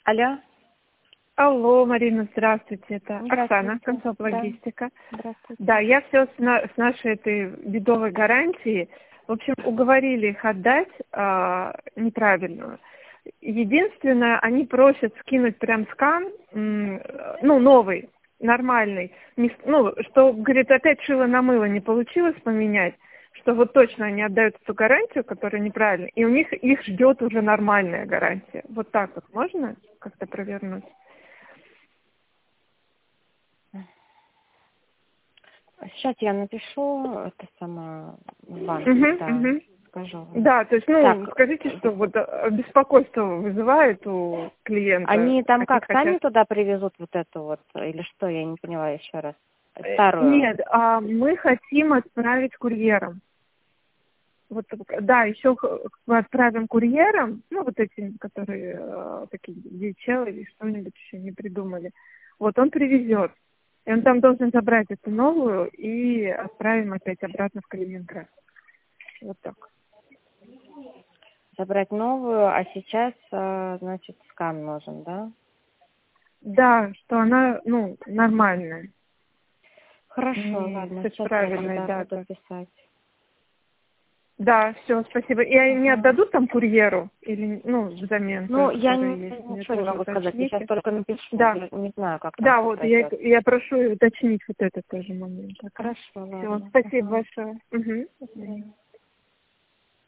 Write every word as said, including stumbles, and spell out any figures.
Алло. Алло, Марина, здравствуйте. Это Оксана, Здравствуйте. консульт Да. логистика. Здравствуйте. Да, я все с, на- с нашей этой бедовой гарантией. В общем, уговорили их отдать а, неправильную. Единственное, они просят скинуть прям скан, м, ну, новый, нормальный. Не с- ну, что, говорит, опять шило на мыло не получилось поменять, что вот точно они отдают эту гарантию, которая неправильная, и у них их ждет уже нормальная гарантия. Вот так вот можно как-то провернуть? Сейчас я напишу это самое в банк, Мгм, да, мгм. скажу вам. Да, то есть, ну, Так, скажите, что вот э, беспокойство вызывает у клиента. они там Какие как, сами хотят. туда привезут вот эту вот, или что, я не поняла еще раз. Э, Старую. Нет, а мы хотим отправить курьером. Вот, э, да, еще х- мы отправим курьером, ну, вот эти, которые э, такие ди эйч эл или что-нибудь еще не придумали. Вот он привезет. И он там должен забрать эту новую и отправим опять обратно в Калининград. Вот так. Забрать новую, а сейчас, э, значит, скан нужен, да? Да, что она, ну, нормальная. Хорошо, Не ладно, с сейчас я правильной тогда буду датой. писать. Да, все, спасибо. И они Ага. отдадут там курьеру? Или, ну, взамен Ну, той, я которая не- есть? Мне ничего не тоже могу сказать, я сейчас уточните. только напишу, Да, я не знаю, как там да, все вот, я, пройдет. я прошу уточнить вот этот тоже момент. Хорошо, Все, ладно. спасибо Ага. большое. Угу. До свидания.